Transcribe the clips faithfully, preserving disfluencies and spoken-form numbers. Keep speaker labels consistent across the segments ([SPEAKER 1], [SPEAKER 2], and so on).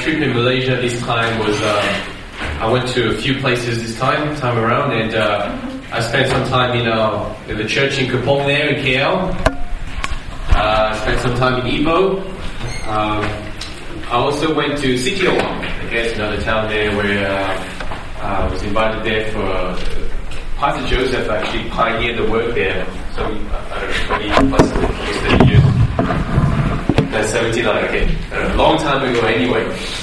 [SPEAKER 1] trip in Malaysia this time was, uh, I went to a few places this time, time around, and uh, I spent some time in, uh, in the church in Kapong there in K L. Uh, I spent some time in Ipoh. Um, I also went to Sitiawang, I guess another town there where uh, I was invited there for uh, Pastor Joseph actually pioneered the work there. So I don't know, twenty plus thirty years. That's seventy-nine, okay. A long time ago anyway.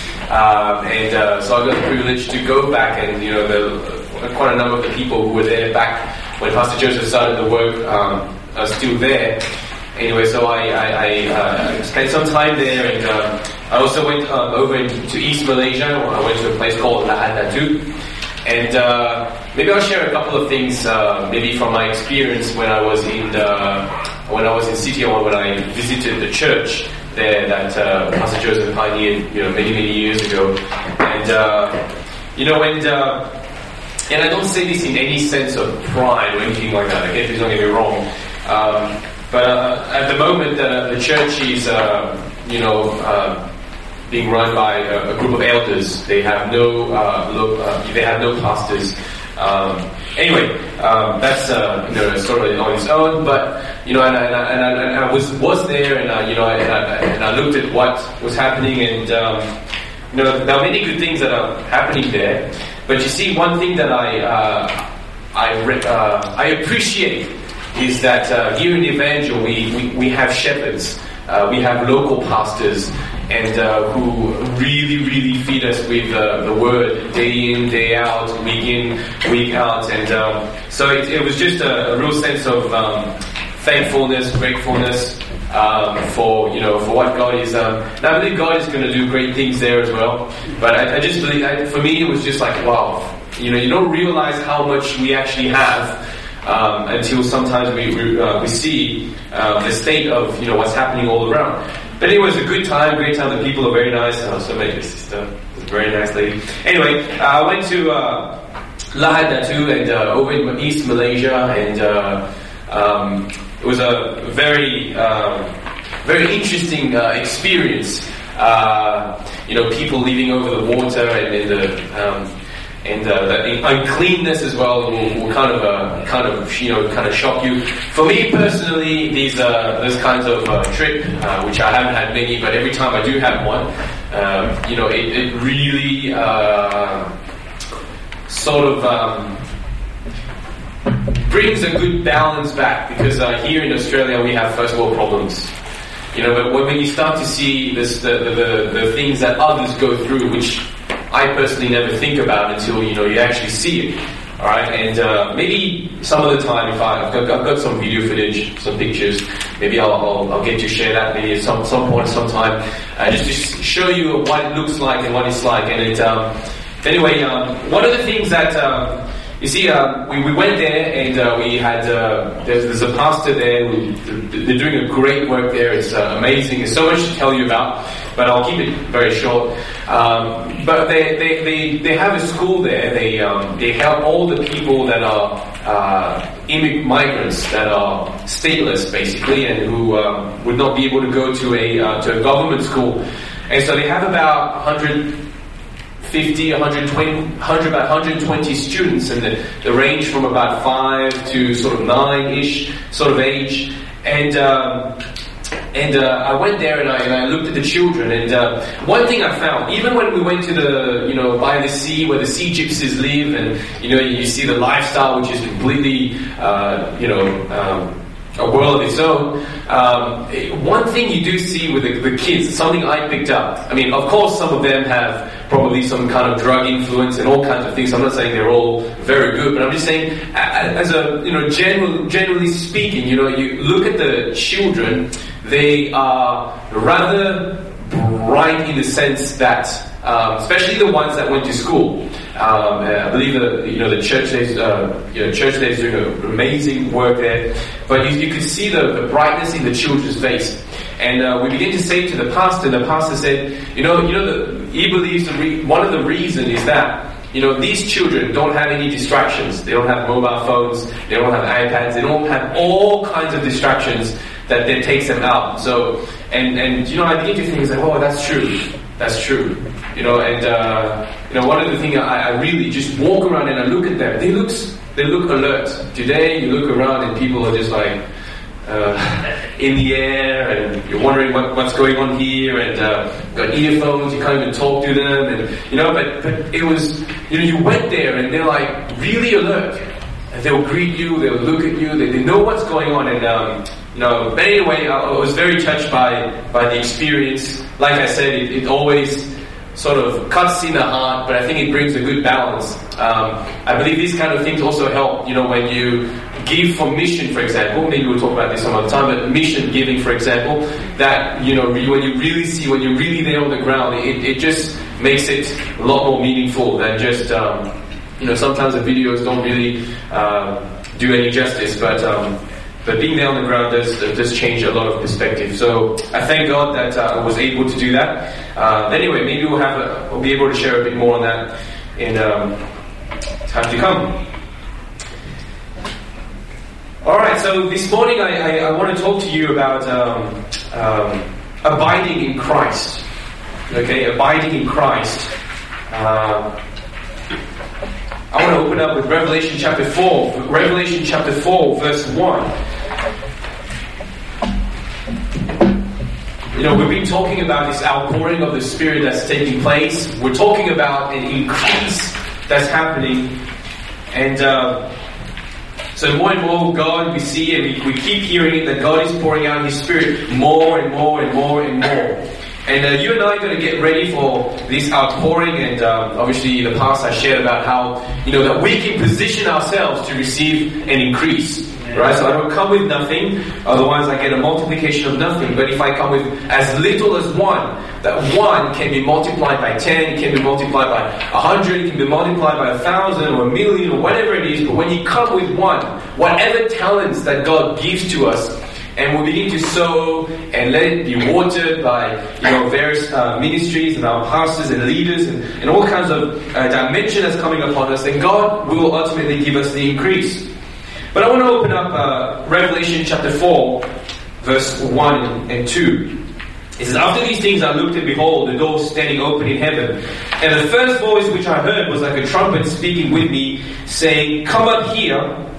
[SPEAKER 1] Um, and uh, so I got the privilege to go back, and you know, the, quite a number of the people who were there back when Pastor Joseph started the work um, are still there. Anyway, so I, I, I uh, spent some time there, and um, I also went um, over to East Malaysia. I went to a place called Lahad Datu. And uh, maybe I'll share a couple of things, uh, maybe from my experience when I was in the, when I was in Sitiawang, when I visited the church there that uh, Pastor Joseph pioneered, you know, many many years ago. And uh, you know, and uh, and I don't say this in any sense of pride or anything like that. Okay, please don't get me wrong. Um, but uh, at the moment, uh, the church is, uh, you know. Uh, being run by a, a group of elders. They have no, uh, lo- uh, they have no pastors. Um, anyway, um, that's uh, you know, sort of on its own. But you know, and, and, and, and, and I was was there, and uh, you know, and I, and I looked at what was happening, and um, you know, there are many good things that are happening there. But you see, one thing that I uh, I re- uh, I appreciate is that uh, here in the Evangel we we, we have shepherds, uh, we have local pastors. And uh, who really, really feed us with uh, the word day in, day out, week in, week out. And um, so it, it was just a, a real sense of um, thankfulness, gratefulness um, for you know for what God is. Um, and I believe God is going to do great things there as well. But I, I just believe, I, for me, it was just like, wow, you know, you don't realize how much we actually have. Um, until sometimes we we, uh, we see uh, the state of you know what's happening all around. But anyway, it was a good time, great time. The people are very nice. I also met your sister, a very nice lady. Anyway, uh, I went to uh, Lahad Datu and uh, over in East Malaysia, and uh, um, it was a very uh, very interesting uh, experience. Uh, you know, people living over the water and in the. Um, And uh, the uncleanness as well will, will kind of, uh, kind of, you know, kind of shock you. For me personally, these, uh, those kinds of uh, trip, uh, which I haven't had many, but every time I do have one, um, you know, it, it really uh, sort of um, brings a good balance back. Because uh, here in Australia we have first world problems. You know, but when you start to see this, the, the, the, the things that others go through, which I personally never think about until you know you actually see it. All right, and uh, maybe some of the time, if I, I've got, I've got some video footage, some pictures, maybe I'll, I'll, I'll get to share that maybe at some some point, sometime, uh, just to show you what it looks like and what it's like. And it, um, anyway, um, one of the things that um, you see, uh, we, we went there, and uh, we had uh, there's, there's a pastor there. Who, they're doing a great work there. It's uh, amazing. There's so much to tell you about, but I'll keep it very short. Um, but they, they, they, they have a school there. They um, they help all the people that are uh, immig- migrants that are stateless, basically, and who um, would not be able to go to a uh, to a government school. And so they have about one hundred fifty, one hundred twenty, one hundred, about one hundred twenty students, and the, the range from about five to sort of nine-ish sort of age. And um, and uh, I went there and I, and I looked at the children. And uh, one thing I found, even when we went to the, you know, by the sea where the sea gypsies live, and you know, you see the lifestyle, which is completely, uh, you know. Um, a world of its own. Um, one thing you do see with the, the kids, something I picked up. I mean, of course, some of them have probably some kind of drug influence and all kinds of things. I'm not saying they're all very good, but I'm just saying, as a you know, general, generally speaking, you know, you look at the children, they are rather bright in the sense that, um, especially the ones that went to school. Um, I believe the you know the church there's uh, you know church there's doing amazing work there, but you, you could see the, the brightness in the children's face, and uh, we began to say to the pastor. The pastor said, you know, you know, the, he believes the re- one of the reasons is that you know these children don't have any distractions. They don't have mobile phones. They don't have iPads. They don't have all kinds of distractions that then takes them out. So and and you know I begin to think, like, oh, that's true. That's true. You know, and uh, you know, one of the things I, I really just walk around and I look at them. They look, they look alert. Today, you look around and people are just like uh, in the air, and you're wondering what, what's going on here. And uh, got earphones, you can't even talk to them, and you know. But but it was, you know, you went there and they're like really alert. And they'll greet you, they'll look at you, they, they know what's going on. And um, you know, but anyway, I, I was very touched by by the experience. Like I said, it, it always sort of cuts in the heart, but I think it brings a good balance. Um, I believe these kind of things also help. You know, when you give for mission, for example, maybe we'll talk about this some other time, but mission giving, for example, that, you know, when you really see, when you're really there on the ground, it, it just makes it a lot more meaningful than just. Um, You know, sometimes the videos don't really uh, do any justice, but um, but being there on the ground does does change a lot of perspective. So I thank God that uh, I was able to do that. Uh, anyway, maybe we'll have a, we'll be able to share a bit more on that in um, time to come. All right. So this morning I, I, I want to talk to you about um, um, abiding in Christ. Okay, abiding in Christ. Uh, I want to open up with Revelation chapter four. Revelation chapter four, verse one. You know, we've been talking about this outpouring of the Spirit that's taking place. We're talking about an increase that's happening. And uh, so more and more God we see, and we, we keep hearing it, that God is pouring out His Spirit more and more and more and more. And uh, you and I are going to get ready for this outpouring, and um, obviously in the past I shared about how, you know, that we can position ourselves to receive an increase, yeah. Right? So I don't come with nothing, otherwise I get a multiplication of nothing. But if I come with as little as one, that one can be multiplied by ten, it can be multiplied by a hundred, it can be multiplied by a thousand or a million or whatever it is. But when you come with one, whatever talents that God gives to us, and we begin to sow and let it be watered by, you know, various uh, ministries and our pastors and leaders and, and all kinds of uh, dimension that's coming upon us, then God will ultimately give us the increase. But I want to open up uh, Revelation chapter four, verse one and two. It says, "After these things I looked, and behold, the door standing open in heaven. And the first voice which I heard was like a trumpet speaking with me, saying, Come up here,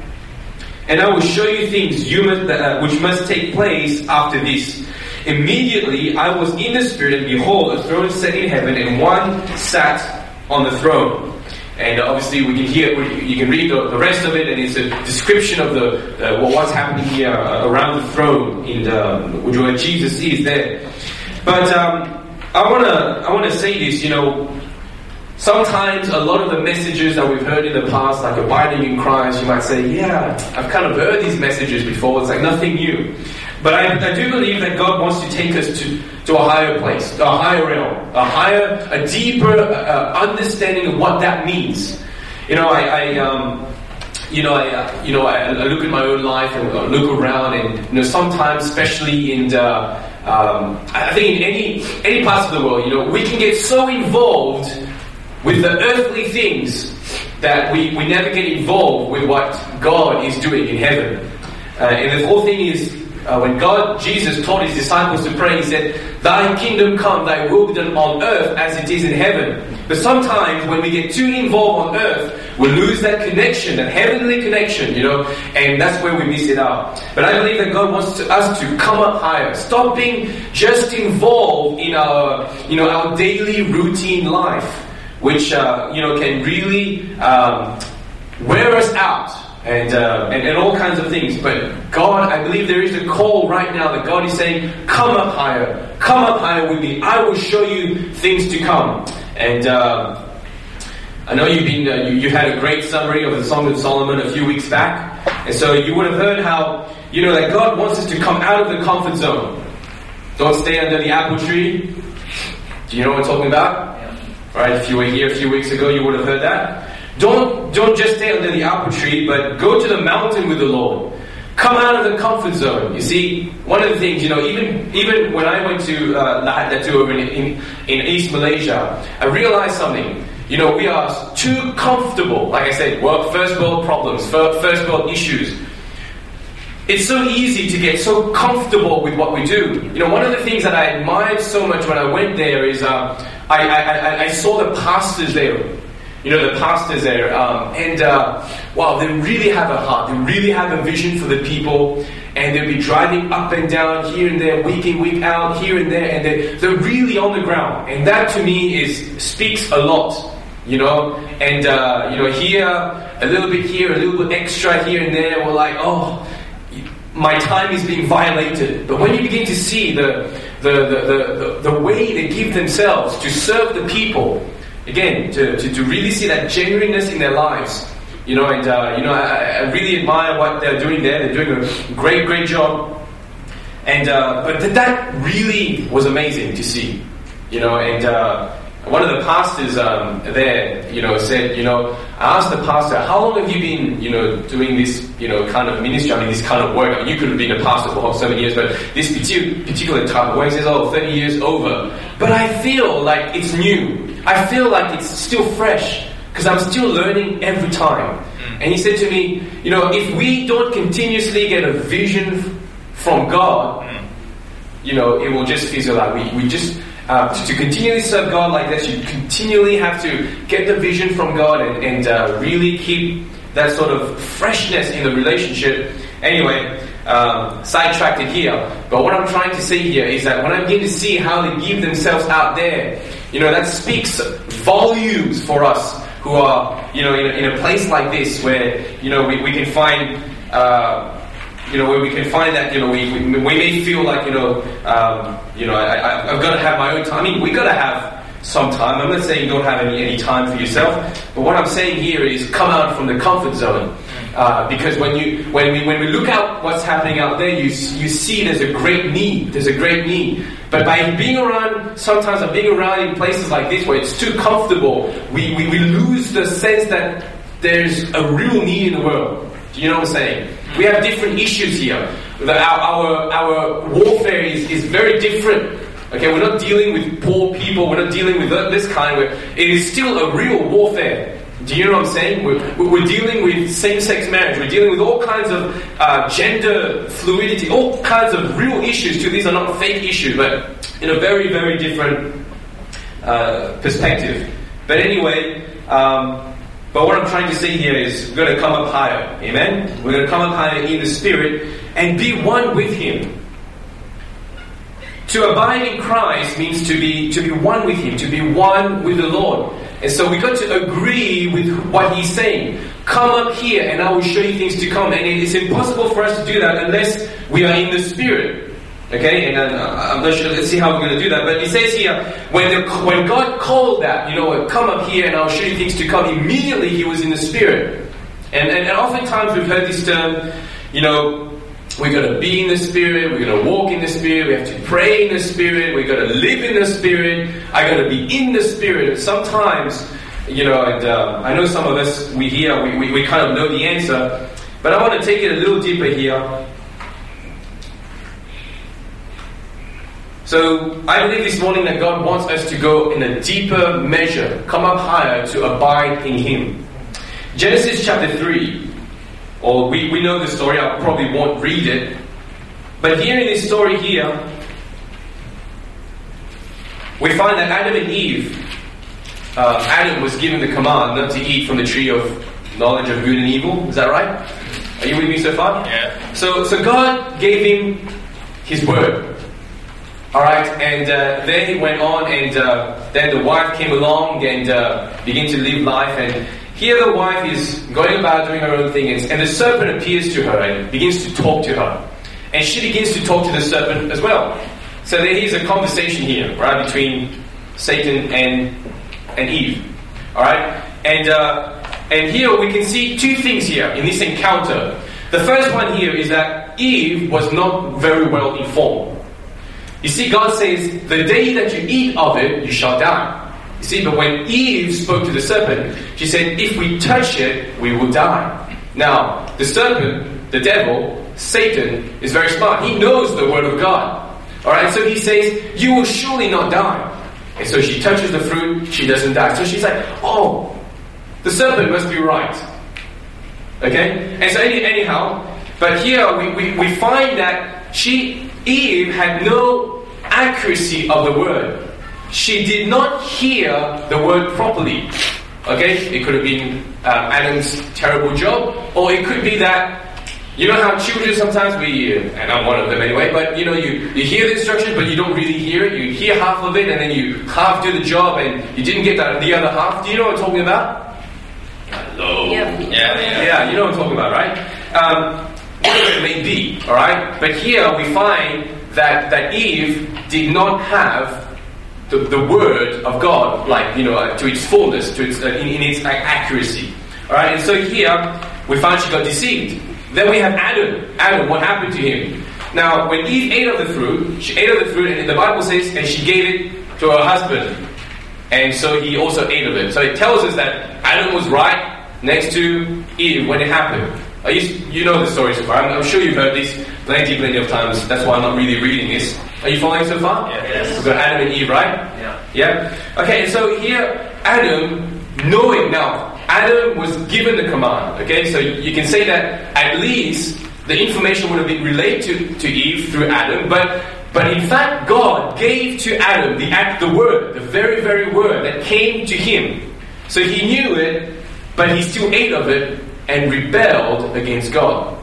[SPEAKER 1] and I will show you things you must, uh, which must take place after this. Immediately I was in the Spirit, and behold, a throne set in heaven, and one sat on the throne." And obviously we can hear, you can read the, the rest of it, and it's a description of the uh, what's happening here uh, around the throne, in the, where Jesus is there. But um, I wanna I wanna say this, you know. Sometimes a lot of the messages that we've heard in the past, like abiding in Christ, you might say, yeah, I've kind of heard these messages before, it's like nothing new. But I, I do believe that God wants to take us to, to a higher place, a higher realm, a higher, a deeper uh, understanding of what that means. You know, I, I um, you know, I, uh, you know, I, I look at my own life and I look around, and you know, sometimes, especially in the, um, I think in any any parts of the world, you know, we can get so involved with the earthly things that we, we never get involved with what God is doing in heaven. Uh, and the whole thing is, uh, when God, Jesus taught His disciples to pray, He said, Thy kingdom come, Thy will be done on earth as it is in heaven. But sometimes when we get too involved on earth, we lose that connection, that heavenly connection, you know, and that's where we miss it out. But I believe that God wants to, us to come up higher. Stop being just involved in our, you know, our daily routine life, which uh, you know, can really um, wear us out, and, uh, and and all kinds of things. But God, I believe there is a call right now that God is saying, come up higher, come up higher with me. I will show you things to come. And uh, I know you've been uh, you, you had a great summary of the Song of Solomon a few weeks back, and so you would have heard how, you know, that God wants us to come out of the comfort zone. Don't stay under the apple tree. Do you know what I'm talking about? Right, if you were here a few weeks ago, you would have heard that. Don't don't just stay under the apple tree, but go to the mountain with the Lord. Come out of the comfort zone. You see, one of the things, you know, even even when I went to uh, Lahad Datu over in, in in East Malaysia, I realized something. You know, we are too comfortable. Like I said, work, first world problems, first world issues.
[SPEAKER 2] it's so easy to get so comfortable with what we do. You know, one of the things that I admired so much when I went there is uh, I, I, I, I saw the pastors there. You know, the pastors there. Um, and, uh, wow, they really have a heart. They really have a vision for the people. And they'll be driving up and down, here and there, week in, week out, here and there. And they, they're really on the ground. And that, to me, is speaks a lot. You know, and, uh, you know, here, a little bit here, a little bit extra here and there. We're like, oh, my time is being violated. But when you begin to see the the, the, the, the, the way they give themselves to serve the people, again, to, to, to really see that genuineness in their lives, you know, and, uh, you know, I, I really admire what they're doing there. They're doing a great, great job. And, uh, but th- that really was amazing to see, you know, and, uh, one of the pastors um, there, you know, said, you know, I asked the pastor, how long have you been, you know, doing this, you know, kind of ministry, I mean, this kind of work? I mean, you could have been a pastor for so many years, but this particular type of work, he says, oh, thirty years over. But I feel like it's new. I feel like it's still fresh, because I'm still learning every time. And he said to me, you know, if we don't continuously get a vision from God, you know, it will just fizzle out. We, we just... Uh, to, to continually serve God like this, you continually have to get the vision from God and, and uh, really keep that sort of freshness in the relationship. Anyway, um, sidetracked it here. But what I'm trying to say here is that when I begin to see how they give themselves out there, you know, that speaks volumes for us who are, you know, in a, in a place like this where, you know, we, we can find... Uh, You know, where we can find that, you know, we, we, we may feel like, you know, um, you know, I, I, I've got to have my own time. I mean, we've got to have some time. I'm not saying you don't have any, any time for yourself. But what I'm saying here is come out from the comfort zone. Uh, because when you when we when we look out what's happening out there, you you see there's a great need. There's a great need. But by being around, sometimes I'm being around in places like this where it's too comfortable, we, we, we lose the sense that there's a real need in the world. Do you know what I'm saying? We have different issues here. Our, our, our warfare is, is very different. Okay, we're not dealing with poor people. We're not dealing with this kind. Of, it is still a real warfare. Do you know what I'm saying? We're, we're dealing with same-sex marriage. We're dealing with all kinds of uh, gender fluidity, all kinds of real issues too. These are not fake issues, but in a very, very different uh, perspective. But anyway... Um, But what I'm trying to say here is we're going to come up higher. Amen? We're going to come up higher in the Spirit and be one with Him. To abide in Christ means to be to be one with Him, to be one with the Lord. And so we've got to agree with what He's saying. Come up here and I will show you things to come. And it's impossible for us to do that unless we are in the Spirit. Okay, and uh, I'm not sure, let's see how we're going to do that. But it says here, when the, when God called that, you know, come up here and I'll show you things to come, immediately He was in the Spirit. And, and, and oftentimes we've heard this term, you know, we're going to be in the Spirit, we're going to walk in the Spirit, we have to pray in the Spirit, we're going to live in the Spirit, I got to be in the Spirit. Sometimes, you know, and uh, I know some of us, we hear, we, we, we kind of know the answer, but I want to take it a little deeper here. So, I believe this morning that God wants us to go in a deeper measure, come up higher to abide in Him. Genesis chapter three, or we, we know the story, I probably won't read it, but here in this story here, we find that Adam and Eve, uh, Adam was given the command not to eat from the tree of knowledge of good and evil, is that right? Are you with me so far?
[SPEAKER 1] Yeah.
[SPEAKER 2] So, so God gave him His word. Alright, and uh, then he went on, and uh, then the wife came along and uh, began to live life. And here the wife is going about doing her own thing, and, and the serpent appears to her and begins to talk to her. And she begins to talk to the serpent as well. So there is a conversation here, right, between Satan and and Eve. Alright, and uh, and here we can see two things here in this encounter. The first one here is that Eve was not very well informed. You see, God says, the day that you eat of it, you shall die. You see, but when Eve spoke to the serpent, she said, if we touch it, we will die. Now, the serpent, the devil, Satan, is very smart. He knows the word of God. Alright, so he says, you will surely not die. And so she touches the fruit, she doesn't die. So she's like, oh, the serpent must be right. Okay? And so any, anyhow, But here we, we, we find that she, Eve, had no accuracy of the word. She did not hear the word properly. Okay? It could have been um, Adam's terrible job, or it could be that, you know how children sometimes we, and I'm one of them anyway, but you know, you, you hear the instructions, but you don't really hear it. You hear half of it, and then you half do the job, and you didn't get the, the other half. Do you know what I'm talking about? Hello.
[SPEAKER 3] Yeah.
[SPEAKER 2] Yeah, yeah, yeah. You know what I'm talking about, right? Um, whatever it may be, all right. But here we find that that Eve did not have the, the word of God, like, you know, to its fullness, to its uh, in, in its accuracy, all right. And so here we find she got deceived. Then we have Adam. Adam, what happened to him? Now, when Eve ate of the fruit, she ate of the fruit, and the Bible says, and she gave it to her husband. And so he also ate of it. So it tells us that Adam was right next to Eve when it happened. Are you, you know the story so far. I'm, I'm sure you've heard this plenty, plenty of times. That's why I'm not really reading this. Are you following so far?
[SPEAKER 1] Yeah, yes.
[SPEAKER 2] We've got Adam and Eve, right?
[SPEAKER 1] Yeah.
[SPEAKER 2] Yeah? Okay, and so here, Adam, knowing now, Adam was given the command, okay? So you can say that at least the information would have been relayed to, to Eve through Adam, but but in fact God gave to Adam the act, the word, the very, very word that came to him. So he knew it, but he still ate of it and rebelled against God.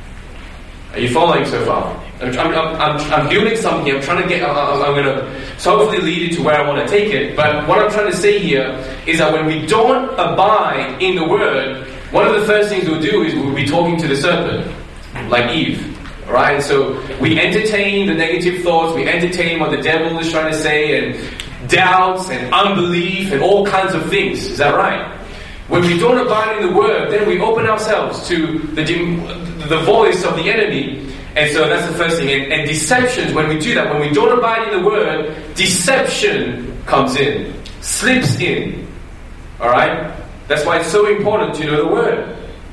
[SPEAKER 2] Are you following so far? I'm, I'm, I'm, I'm building something here. I'm trying to get, I'm, I'm going to so hopefully lead you to where I want to take it. But what I'm trying to say here is that when we don't abide in the word, one of the first things we'll do is we'll be talking to the serpent, like Eve. Right? And so we entertain the negative thoughts, we entertain what the devil is trying to say, and doubts and unbelief and all kinds of things. Is that right? When we don't abide in the word, then we open ourselves to the, the voice of the enemy. And so that's the first thing. And, and deceptions, when we do that, when we don't abide in the word, deception comes in, slips in. Alright? That's why it's so important to know the word.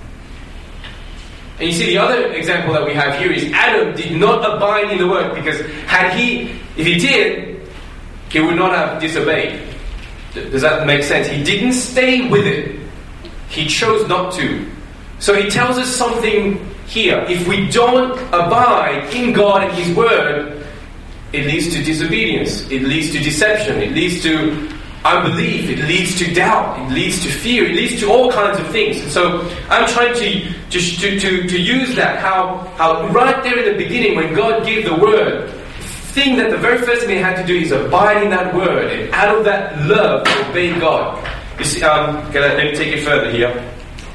[SPEAKER 2] And you see, the other example that we have here is Adam did not abide in the word, because had he, if he did, he would not have disobeyed. Does that make sense? He didn't stay with it. He chose not to. So he tells us something here. If we don't abide in God and His Word, it leads to disobedience. It leads to deception. It leads to unbelief. It leads to doubt. It leads to fear. It leads to all kinds of things. And so I'm trying to just to, to, to use that, how, how right there in the beginning when God gave the Word, thing that the very first thing they had to do is abide in that Word, and out of that love obey God. You see, um, okay, let me take it further here.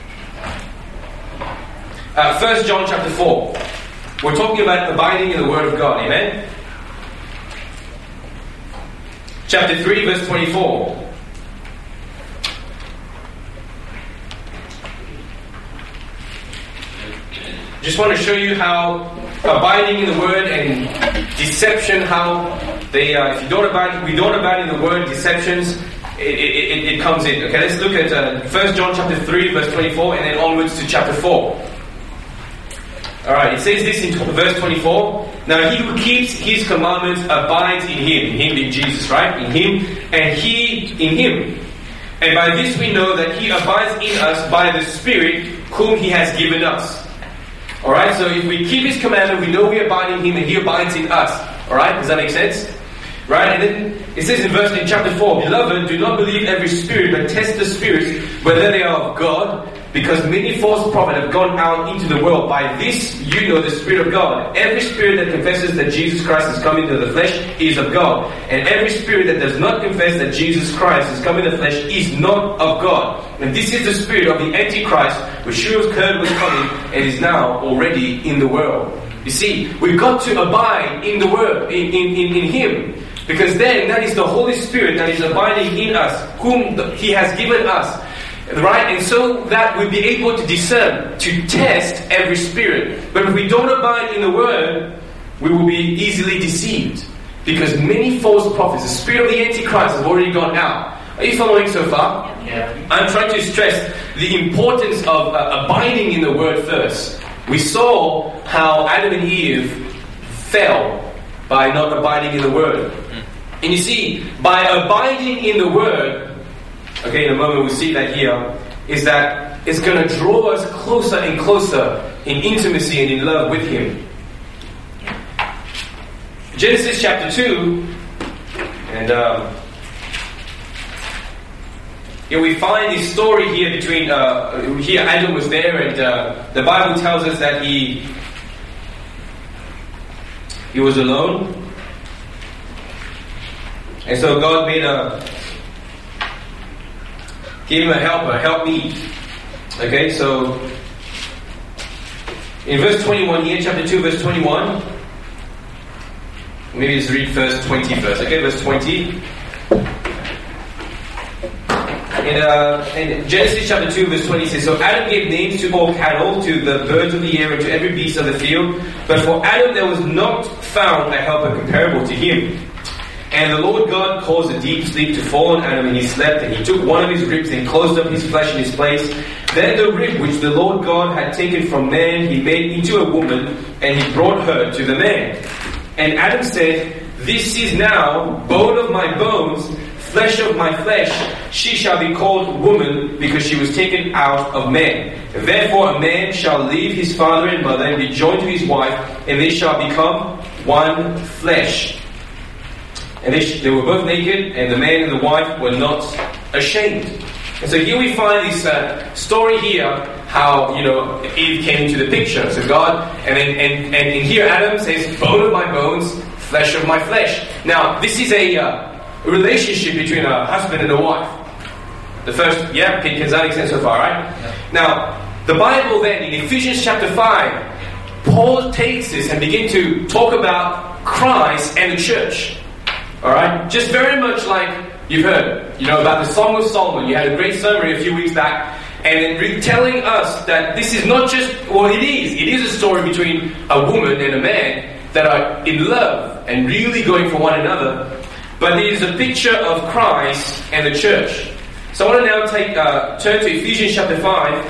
[SPEAKER 2] Uh, First John chapter four. We're talking about abiding in the Word of God. Amen? Chapter three, verse twenty-four. Just want to show you how abiding in the Word and deception, how they, uh, if you don't abide, we don't abide in the Word, deceptions, it, it, it, it comes in. Okay, let's look at uh, First John chapter three, verse twenty-four, and then onwards to chapter four. Alright, it says this in verse twenty-four. Now he who keeps His commandments abides in Him. Him being Jesus, right? In Him, and He in Him. And by this we know that He abides in us by the Spirit whom He has given us. Alright, so if we keep His commandment, we know we abide in Him and He abides in us. Alright, does that make sense? Right, and then it says in verse in chapter four, Beloved, do not believe every spirit, but test the spirits, whether they are of God, because many false prophets have gone out into the world. By this you know the Spirit of God. Every spirit that confesses that Jesus Christ has come into the flesh is of God. And every spirit that does not confess that Jesus Christ has come in the flesh is not of God. And this is the spirit of the Antichrist, which sure as heard was coming and is now already in the world. You see, we've got to abide in the Word, in, in, in, in Him. Because then that is the Holy Spirit that is abiding in us, whom the, He has given us. Right? And so that we'll be able to discern, to test every spirit. But if we don't abide in the Word, we will be easily deceived. Because many false prophets, the spirit of the Antichrist, have already gone out. Are you following so far?
[SPEAKER 1] Yeah.
[SPEAKER 2] I'm trying to stress the importance of uh, abiding in the Word first. We saw how Adam and Eve fell by not abiding in the Word. And you see, by abiding in the Word, okay, in a moment we'll see that here, is that it's going to draw us closer and closer in intimacy and in love with Him. Genesis chapter two, and um, here we find this story here between, uh, here Adam was there, and uh, the Bible tells us that he, he was alone. And so God made a, gave him a helper, help me. Okay, so in verse twenty-one here, chapter two, verse twenty-one, maybe just read verse twenty first. Okay, verse twenty. In, uh, in Genesis chapter two, verse twenty says, so Adam gave names to all cattle, to the birds of the air, and to every beast of the field. But for Adam there was not found a helper comparable to him. And the Lord God caused a deep sleep to fall on Adam, and he slept. And he took one of his ribs and closed up his flesh in his place. Then the rib which the Lord God had taken from man, he made into a woman, and he brought her to the man. And Adam said, this is now bone of my bones, flesh of my flesh. She shall be called woman, because she was taken out of man. Therefore a man shall leave his father and mother, and be joined to his wife, and they shall become one flesh. And they, sh- they were both naked, and the man and the wife were not ashamed. And so here we find this uh, story here, how, you know, Eve came into the picture. So God, and then and, and, and here Adam says, bone of my bones, flesh of my flesh. Now, this is a uh, relationship between a husband and a wife. The first, yeah, can, can that make sense so far, right? Yeah. Now, the Bible then, in Ephesians chapter five, Paul takes this and begins to talk about Christ and the church. Alright? Just very much like you've heard, you know, about the Song of Solomon. You had a great summary a few weeks back, and then retelling us that this is not just, well, it is. It is a story between a woman and a man that are in love and really going for one another. But it is a picture of Christ and the church. So I want to now take uh, turn to Ephesians chapter five.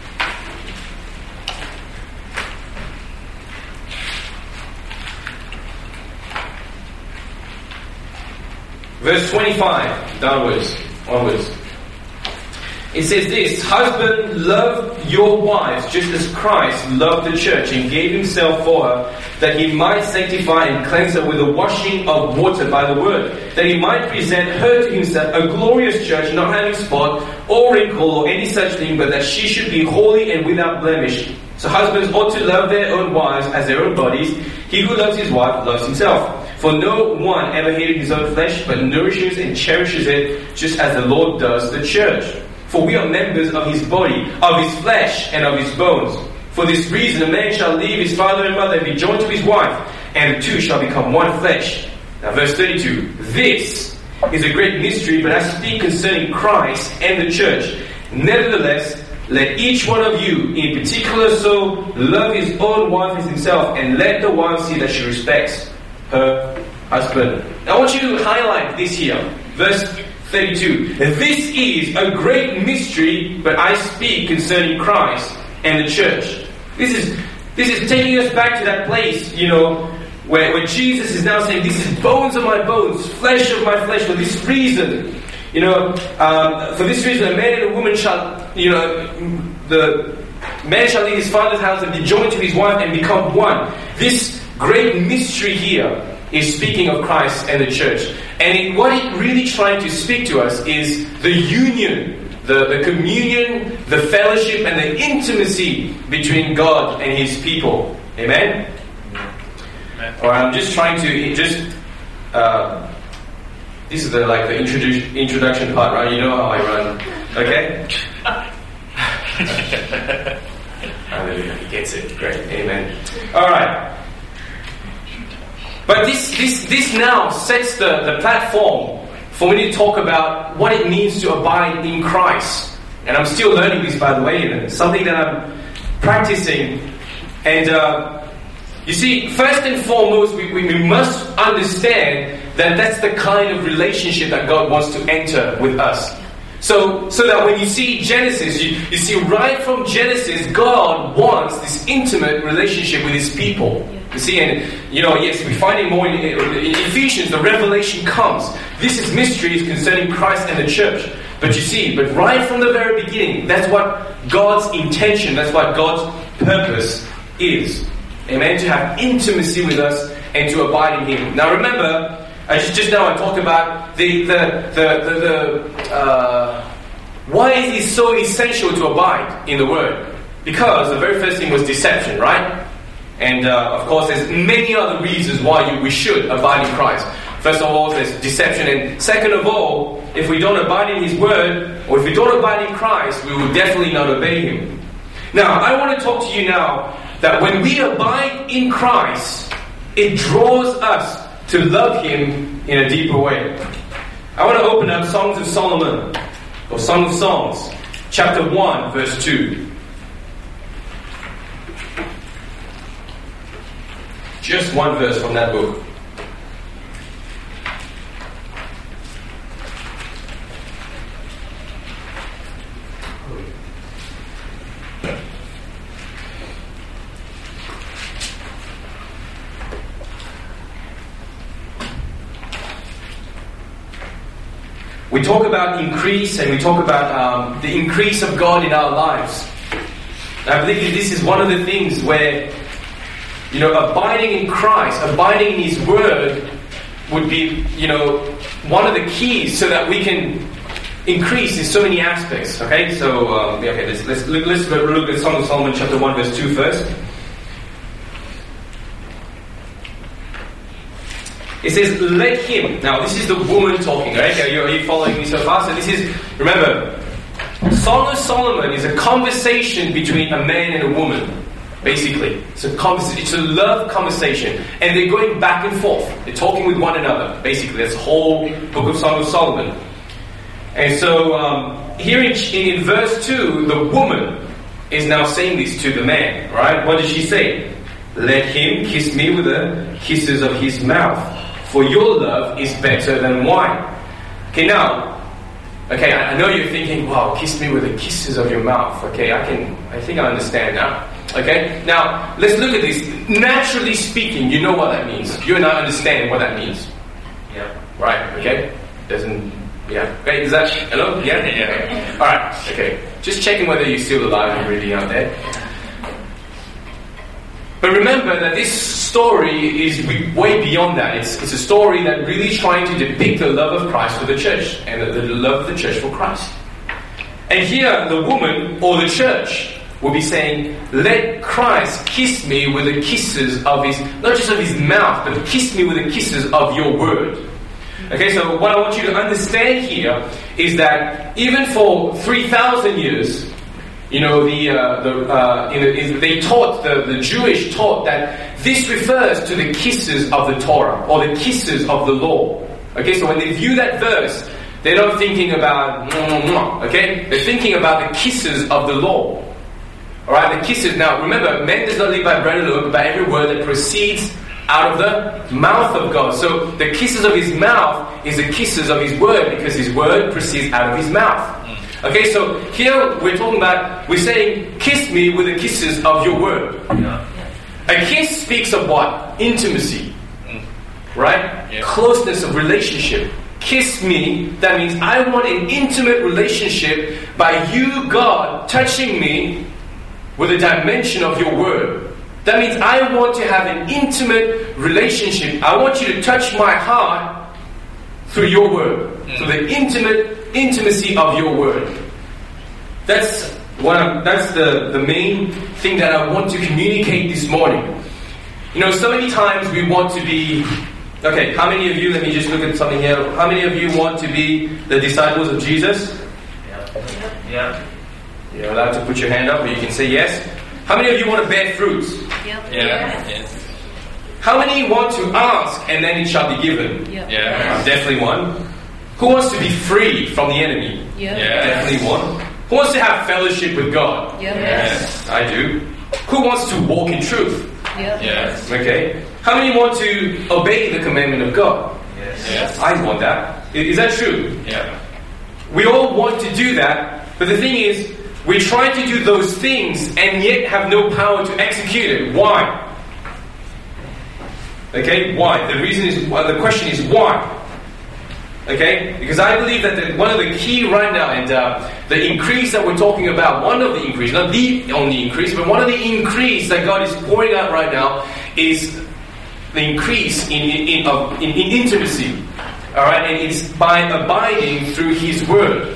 [SPEAKER 2] Verse twenty-five, downwards, onwards. It says this, husband, love your wives just as Christ loved the church and gave himself for her, that he might sanctify and cleanse her with the washing of water by the word, that he might present her to himself a glorious church, not having spot or wrinkle or any such thing, but that she should be holy and without blemish. So husbands ought to love their own wives as their own bodies. He who loves his wife loves himself. For no one ever hated his own flesh, but nourishes and cherishes it, just as the Lord does the church. For we are members of his body, of his flesh, and of his bones. For this reason a man shall leave his father and mother and be joined to his wife, and the two shall become one flesh. Now verse thirty-two. This is a great mystery, but I speak concerning Christ and the church. Nevertheless, let each one of you, in particular so, love his own wife as himself, and let the wife see that she respects her husband. Now I want you to highlight this here. Verse thirty-two. This is a great mystery, but I speak concerning Christ and the church. This is this is taking us back to that place, you know, where, where Jesus is now saying, this is bones of my bones, flesh of my flesh, for this reason. You know, um, for this reason a man and a woman shall, you know, the man shall leave his father's house and be joined to his wife and become one. This great mystery here is speaking of Christ and the church. And it, what it really trying to speak to us is the union, the, the communion, the fellowship, and the intimacy between God and his people. Amen? Amen. Alright, I'm just trying to just uh, this is the like the introdu- introduction part, right? You know how I run. Okay? Hallelujah. He gets it. Great. Amen. Alright. But this, this, this now sets the, the platform for me to talk about what it means to abide in Christ. And I'm still learning this, by the way, and it's something that I'm practicing. And uh, you see, first and foremost, we, we, we must understand that that's the kind of relationship that God wants to enter with us. So, so that when you see Genesis, you, you see right from Genesis, God wants this intimate relationship with his people. You see, and you know, yes, we find it more in, in Ephesians, the revelation comes. This is mysteries concerning Christ and the church. But you see, but right from the very beginning, that's what God's intention, that's what God's purpose is. Amen? To have intimacy with us and to abide in Him. Now remember, I just, just now I talked about the the the the, the uh, why is it so essential to abide in the Word? Because the very first thing was deception, right? And uh, of course, there's many other reasons why you, we should abide in Christ. First of all, there's deception, and second of all, if we don't abide in His Word, or if we don't abide in Christ, we will definitely not obey Him. Now, I want to talk to you now that when we abide in Christ, it draws us to love Him in a deeper way. I want to open up Songs of Solomon, or Song of Songs, chapter one, verse two. Just one verse from that book. We talk about increase, and we talk about um, the increase of God in our lives. I believe that this is one of the things where, you know, abiding in Christ, abiding in His Word would be, you know, one of the keys so that we can increase in so many aspects. Okay, so um, okay, let's let's look, let's look at Song of Solomon chapter one, verse two first. It says, "Let him." Now, this is the woman talking. Right? Are you, are you following me so far? So this is, remember, Song of Solomon is a conversation between a man and a woman. Basically, it's a conversation. It's a love conversation, and they're going back and forth. They're talking with one another. Basically, that's the whole book of Song of Solomon. And so, um, here in, in verse two, the woman is now saying this to the man. Right? What does she say? "Let him kiss me with the kisses of his mouth, for your love is better than wine." Okay, now, okay, I, I know you're thinking, "Wow, kiss me with the kisses of your mouth." Okay, I can, I think I understand now. Okay, now let's look at this. Naturally speaking, you know what that means. You and I understand what that means.
[SPEAKER 1] Yeah.
[SPEAKER 2] Right. Okay. Doesn't. Yeah. Okay. Is that hello? Yeah. Yeah. Okay. All right. Okay. Just checking whether you're still alive and breathing out there. But remember that this story is way beyond that. It's, it's a story that really is trying to depict the love of Christ for the church and the, the love of the church for Christ. And here, the woman or the church will be saying, "Let Christ kiss me with the kisses of His, not just of His mouth, but kiss me with the kisses of your word." Okay, so what I want you to understand here is that even for three thousand years, you know, the, uh, the, uh, in the in, they taught, the, the Jewish taught that this refers to the kisses of the Torah, or the kisses of the law. Okay, so when they view that verse, they're not thinking about, okay, they're thinking about the kisses of the law. Alright, the kisses. Now remember, man does not live by bread alone, but by every word that proceeds out of the mouth of God. So the kisses of His mouth is the kisses of His word, because His word proceeds out of His mouth. Okay, so here we're talking about, we're saying, "Kiss me with the kisses of your word."
[SPEAKER 1] Yeah.
[SPEAKER 2] A kiss speaks of what? Intimacy. Right?
[SPEAKER 1] Yeah.
[SPEAKER 2] Closeness of relationship. Kiss me, that means I want an intimate relationship by you, God, touching me with a dimension of your word. That means I want to have an intimate relationship. I want you to touch my heart through your word, mm. through the intimate intimacy of your word. That's what I'm, that's the, the main thing that I want to communicate this morning. You know, so many times we want to be, okay, how many of you, let me just look at something here, how many of you want to be the disciples of Jesus?
[SPEAKER 1] Yeah. Yeah.
[SPEAKER 2] You're allowed to put your hand up, or you can say yes. How many of you want to bear fruits?
[SPEAKER 3] Yep.
[SPEAKER 1] Yeah. Yes.
[SPEAKER 2] How many want to ask and then it shall be given?
[SPEAKER 3] Yep.
[SPEAKER 1] Yeah.
[SPEAKER 2] I'm definitely one. Who wants to be free from the enemy?
[SPEAKER 3] Yep.
[SPEAKER 1] Yeah.
[SPEAKER 2] Definitely one. Who wants to have fellowship with God?
[SPEAKER 3] Yep.
[SPEAKER 1] Yes.
[SPEAKER 2] I do. Who wants to walk in truth?
[SPEAKER 3] Yep.
[SPEAKER 1] Yes.
[SPEAKER 2] Okay. How many want to obey the commandment of God?
[SPEAKER 1] Yes. Yes.
[SPEAKER 2] I want that. I- Is that true?
[SPEAKER 1] Yeah.
[SPEAKER 2] We all want to do that, but the thing is, we try to do those things and yet have no power to execute it. Why? Okay, why? The reason is, well, the question is why? Okay? Because I believe that the, one of the key right now, and uh, the increase that we're talking about, one of the increase, not the only increase, but one of the increase that God is pouring out right now is the increase in, in, in, of, in, in intimacy. Alright? And it's by abiding through His Word.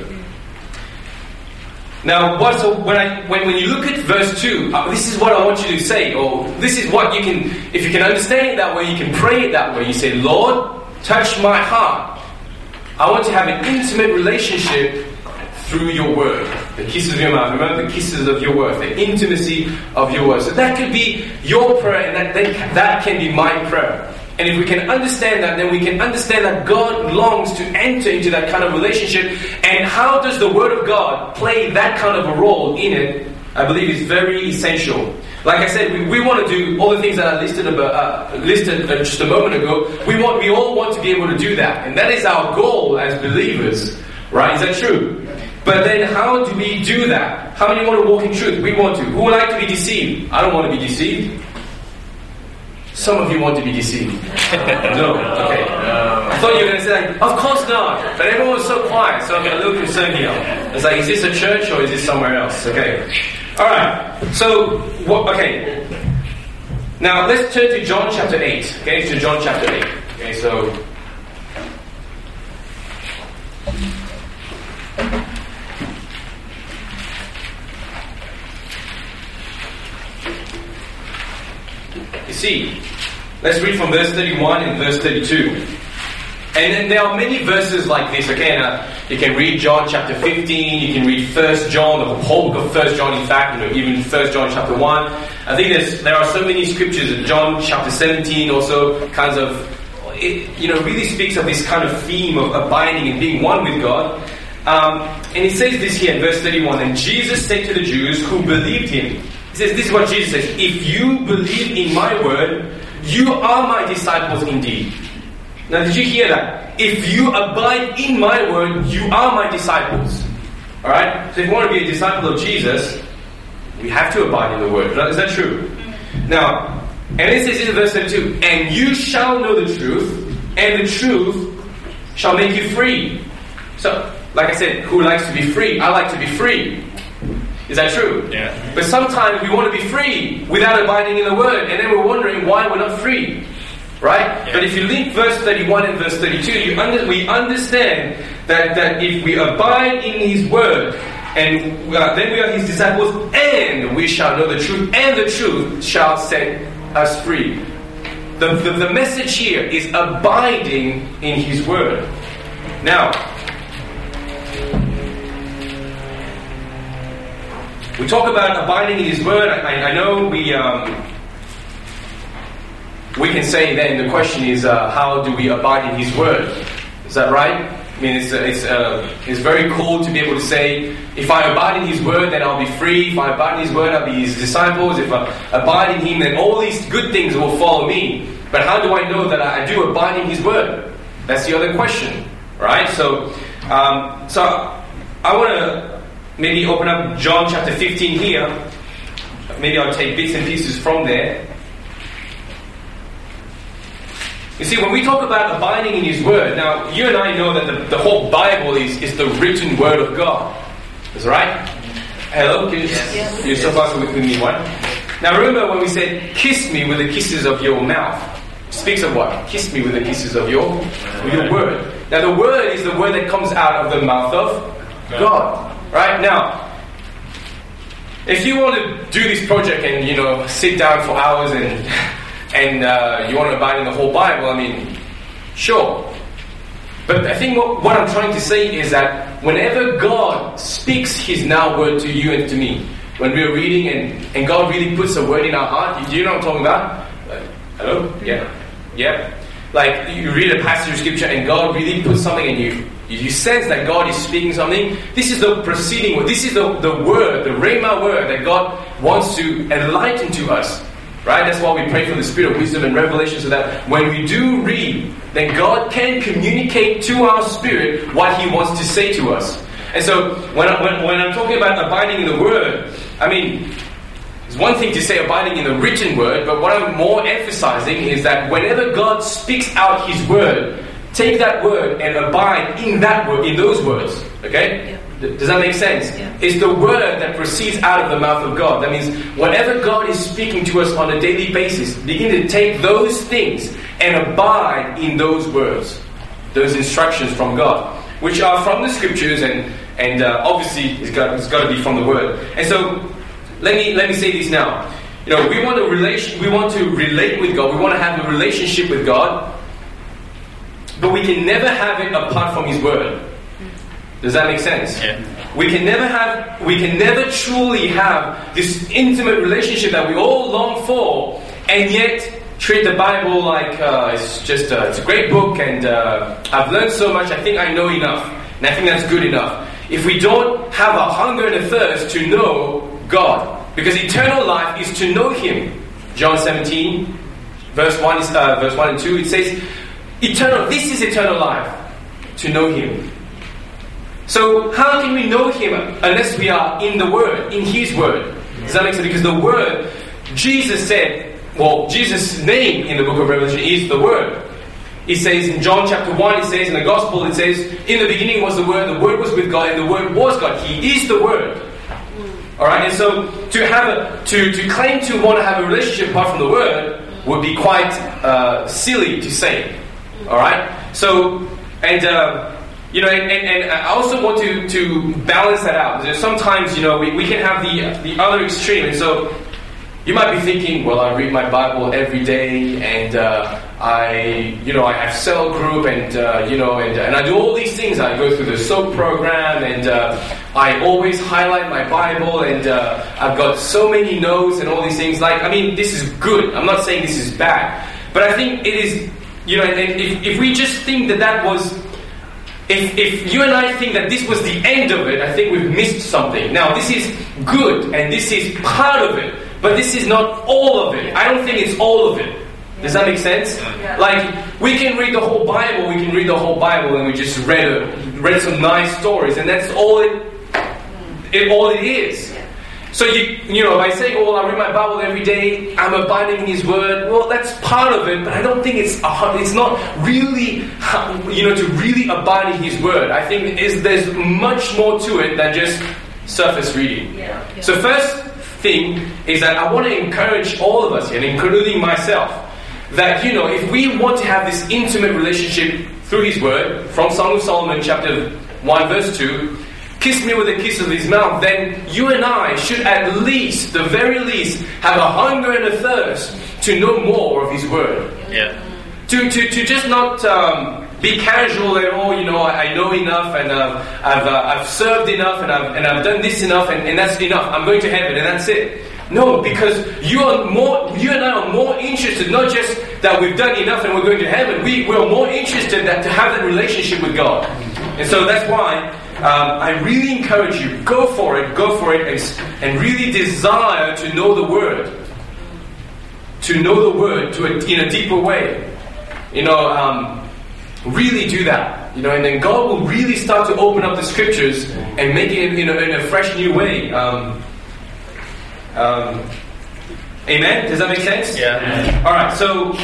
[SPEAKER 2] Now, what, so when, I, when, when you look at verse two, uh, this is what I want you to say, or this is what you can, if you can understand it that way, you can pray it that way. You say, Lord, touch my heart. I want to have an intimate relationship through your word. The kisses of your mouth. Remember the kisses of your word. The intimacy of your word. So that could be your prayer, and that, that, that can be my prayer. And if we can understand that, then we can understand that God longs to enter into that kind of relationship. And how does the Word of God play that kind of a role in it, I believe is very essential. Like I said, we, we want to do all the things that I listed about, uh, listed uh, just a moment ago. We want, we all want to be able to do that. And that is our goal as believers. Right? Is that true? But then how do we do that? How many want to walk in truth? We want to. Who would like to be deceived? I don't want to be deceived. Some of you want to be deceived. No, okay. I thought you were going to say, like, of course not. But everyone was so quiet, so I'm a little concerned here. It's like, is this a church or is this somewhere else? Okay. Alright. So, what, okay. Now, let's turn to John chapter eight. Okay, to John chapter eight. Okay, so... You see, let's read from verse thirty-one and verse thirty-two. And then there are many verses like this, okay? Now, you can read John chapter fifteen, you can read First John, the whole book of First John, in fact, you know, even First John chapter one. I think there's, there are so many scriptures in John chapter seventeen also, kinds of, it, you know, really speaks of this kind of theme of abiding and being one with God. Um, and it says this here in verse thirty-one, and Jesus said to the Jews who believed Him, He says, this is what Jesus says, if you believe in my word, you are my disciples indeed. Now, did you hear that? If you abide in my word, you are my disciples. Alright? So if you want to be a disciple of Jesus, we have to abide in the word. Is that true? Now, and it says in verse thirty-two, and you shall know the truth, and the truth shall make you free. So, like I said, who likes to be free? I like to be free. Is that true? Yeah. But sometimes we want to be free without abiding in the Word, and then we're wondering why we're not free. Right? Yeah. But if you link verse thirty-one and verse thirty-two, you under, we understand that, that if we abide in His Word, and uh, then we are His disciples, and we shall know the truth, and the truth shall set us free. The, the, the message here is abiding in His Word. Now, we talk about abiding in His Word. I, I know we um, we can say then the question is uh, how do we abide in His Word? Is that right? I mean, it's uh, it's uh, it's very cool to be able to say, if I abide in His Word, then I'll be free. If I abide in His Word, I'll be His disciples. If I abide in Him, then all these good things will follow me. But how do I know that I do abide in His Word? That's the other question, right? So, um, so I want to maybe open up John chapter fifteen here. Maybe I'll take bits and pieces from there. You see, when we talk about abiding in His Word, now you and I know that the, the whole Bible is, is the written Word of God. Is that right? Hello? Can you, yes. You're so fast with me, one. Now remember when we said, kiss me with the kisses of your mouth. It speaks of what? Kiss me with the kisses of your, of your Word. Now the Word is the Word that comes out of the mouth of God. Right? Now, if you want to do this project and, you know, sit down for hours and and uh, you want to abide in the whole Bible, I mean, sure. But I think what, what I'm trying to say is that whenever God speaks His now word to you and to me, when we're reading and, and God really puts a word in our heart, do you know what I'm talking about? Like, hello? Yeah. Yeah. Like, you read a passage of scripture and God really puts something in you. You sense that God is speaking something. This is the proceeding word. This is the, the word, the Rhema word that God wants to enlighten to us. Right? That's why we pray for the spirit of wisdom and revelation, so that when we do read, then God can communicate to our spirit what He wants to say to us. And so when, I, when, when I'm talking about abiding in the Word, I mean, it's one thing to say abiding in the written Word, but what I'm more emphasizing is that whenever God speaks out His Word, take that word and abide in that word, in those words. Okay?
[SPEAKER 3] Yeah.
[SPEAKER 2] Does that make sense?
[SPEAKER 3] Yeah.
[SPEAKER 2] It's the word that proceeds out of the mouth of God. That means whatever God is speaking to us on a daily basis, begin to take those things and abide in those words, those instructions from God, which are from the scriptures, and and uh, obviously it's got it's got to be from the word. And so let me let me say this now. You know, we want to relation, we want to relate with God. We want to have a relationship with God, but we can never have it apart from His word. Does that make sense?
[SPEAKER 4] Yeah.
[SPEAKER 2] We can never have, we can never truly have this intimate relationship that we all long for, and yet treat the Bible like uh, it's just uh, it's a great book, and uh, I've learned so much. I think I know enough, and I think that's good enough. If we don't have a hunger and a thirst to know God, because eternal life is to know Him. John seventeen, verse one, is, uh, verse one and two. It says, "Eternal. This is eternal life, to know Him." So how can we know Him unless we are in the Word, in His Word? Does that make sense? Because the Word, Jesus said, well, Jesus' name in the book of Revelation is the Word. It says in John chapter one, it says in the Gospel, it says, in the beginning was the Word, the Word was with God, and the Word was God. He is the Word. Alright, and so to have a, to, to claim to want to have a relationship apart from the Word would be quite uh, silly to say. Alright? So, and... Uh, You know, and, and, and I also want to, to balance that out. There's sometimes, you know, we, we can have the the other extreme. And so you might be thinking, well, I read my Bible every day, and uh, I, you know, I have cell group, and, uh, you know, and, and I do all these things. I go through the SOAP program, and uh, I always highlight my Bible, and uh, I've got so many notes and all these things. Like, I mean, this is good. I'm not saying this is bad. But I think it is, you know, and if, if we just think that that was... If, if you and I think that this was the end of it, I think we've missed something. Now, this is good, and this is part of it, but this is not all of it. I don't think it's all of it. Does that make sense?
[SPEAKER 3] Yeah.
[SPEAKER 2] Like, we can read the whole Bible, we can read the whole Bible, and we just read a, read some nice stories, and that's all it, it all it is. So you you know, by saying, "Oh, well, I read my Bible every day, I'm abiding in His Word," well, that's part of it, but I don't think it's a, it's not really, you know, to really abide in His Word. I think is there's much more to it than just surface reading.
[SPEAKER 3] Yeah. Yeah.
[SPEAKER 2] So first thing is that I want to encourage all of us here, and including myself, that, you know, if we want to have this intimate relationship through His Word, from Song of Solomon chapter one verse two, "Kiss me with a kiss of His mouth," then you and I should at least, the very least, have a hunger and a thirst to know more of His Word.
[SPEAKER 4] Yeah.
[SPEAKER 2] To, to, to just not um, be casual and, oh, you know, I, I know enough, and uh, I've uh, I've served enough, and I've and I've done this enough, and, and that's enough. I'm going to heaven, and that's it. No, because you are more. You and I are more interested, not just that we've done enough and we're going to heaven. We we're more interested that to have that relationship with God, and so that's why. Um, I really encourage you, go for it, go for it, and, and really desire to know the Word. To know the Word to a, in a deeper way. You know, um, really do that. You know, and then God will really start to open up the Scriptures and make it in a, in a fresh new way. Um, um, amen? Does that make sense?
[SPEAKER 4] Yeah.
[SPEAKER 2] Alright, so...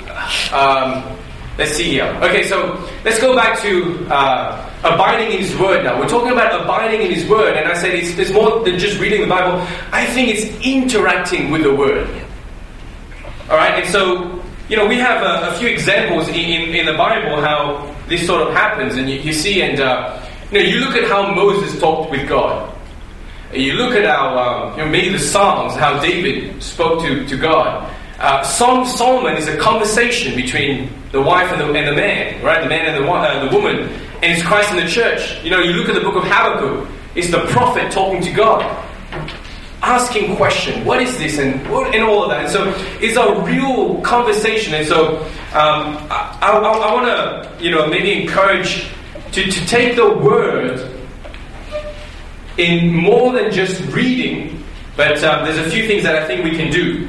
[SPEAKER 2] Um, Let's see here. Okay, so let's go back to uh, abiding in His Word now. We're talking about abiding in His Word, and I said it's, it's more than just reading the Bible. I think it's interacting with the Word. Alright, and so, you know, we have a, a few examples in, in, in the Bible how this sort of happens, and you, you see, and uh, you know, you look at how Moses talked with God. You look at how, um, you know, maybe the Psalms, how David spoke to, to God. Uh, Song of Solomon is a conversation between the wife and the, and the man, right? The man and the, uh, the woman, and it's Christ in the church. You know, you look at the book of Habakkuk, it's the prophet talking to God, asking questions. What is this, and what, and all of that. And so it's a real conversation. And so um, I, I, I want to, you know, maybe encourage to, to take the Word in more than just reading, but um, there's a few things that I think we can do.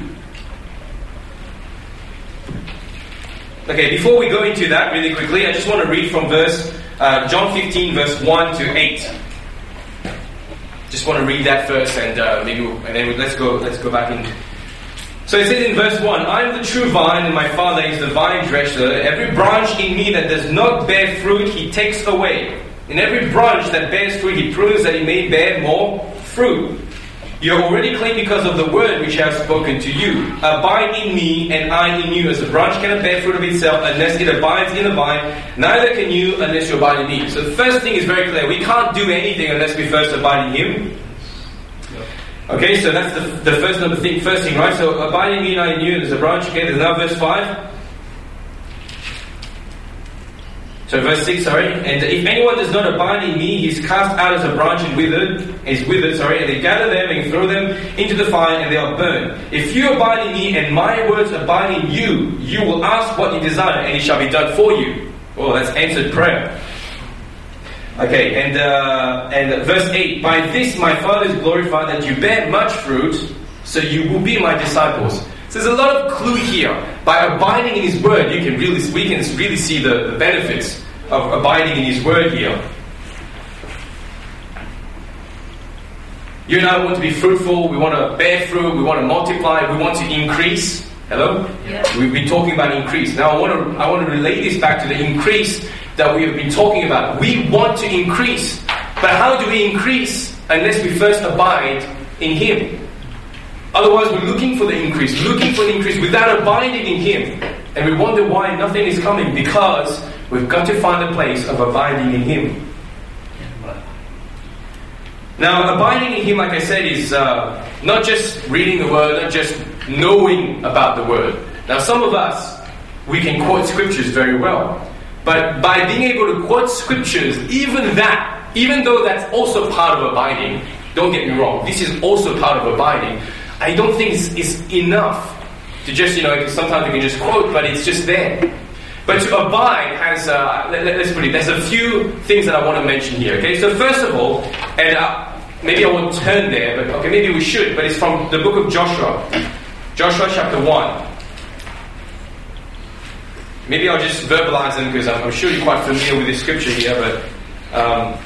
[SPEAKER 2] Okay, before we go into that really quickly, I just want to read from verse uh, John fifteen, verse one to eight. Just want to read that first, and uh, maybe we'll, and then let's go let's go back in So it says in verse one, I am the true vine, and my Father is the vine dresser. Every branch in me that does not bear fruit, he takes away. And every branch that bears fruit, he prunes that it may bear more fruit. You are already clean because of the word which I have spoken to you. Abide in me, and I in you. As the branch cannot bear fruit of itself unless it abides in the vine, neither can you unless you abide in me. So the first thing is very clear. We can't do anything unless we first abide in him. Okay, so that's the, the first number thing, first thing, right? So abide in me and I in you, there's a branch. Okay, there's now verse five. So verse six, sorry. And if anyone does not abide in me, he is cast out as a branch and withered, is withered, sorry, and they gather them and throw them into the fire and they are burned. If you abide in me and my words abide in you, you will ask what you desire and it shall be done for you. Oh, that's answered prayer. Okay, and uh, and verse eight. By this my Father is glorified, that you bear much fruit, so you will be my disciples. So there's a lot of clue here. By abiding in His Word, you can really we can really see the, the benefits of abiding in His Word here. You and I want to be fruitful. We want to bear fruit. We want to multiply. We want to increase. Hello?
[SPEAKER 3] Yeah.
[SPEAKER 2] We've been talking about increase. Now I want to I want to relate this back to the increase that we have been talking about. We want to increase, but how do we increase unless we first abide in Him? Otherwise, we're looking for the increase, looking for the increase without abiding in Him, and we wonder why nothing is coming, because we've got to find a place of abiding in Him. Now, abiding in Him, like I said, is uh, not just reading the Word, not just knowing about the Word. Now, some of us, we can quote scriptures very well. But by being able to quote scriptures, even that, even though that's also part of abiding, don't get me wrong, this is also part of abiding, I don't think it's, it's enough to just, you know, sometimes we can just quote, but it's just there. But to abide has, uh, let, let's put it, there's a few things that I want to mention here, okay? So first of all, and uh, maybe I won't turn there, but okay, maybe we should, but it's from the book of Joshua. Joshua chapter one. Maybe I'll just verbalize them because I'm, I'm sure you're quite familiar with this scripture here, but um,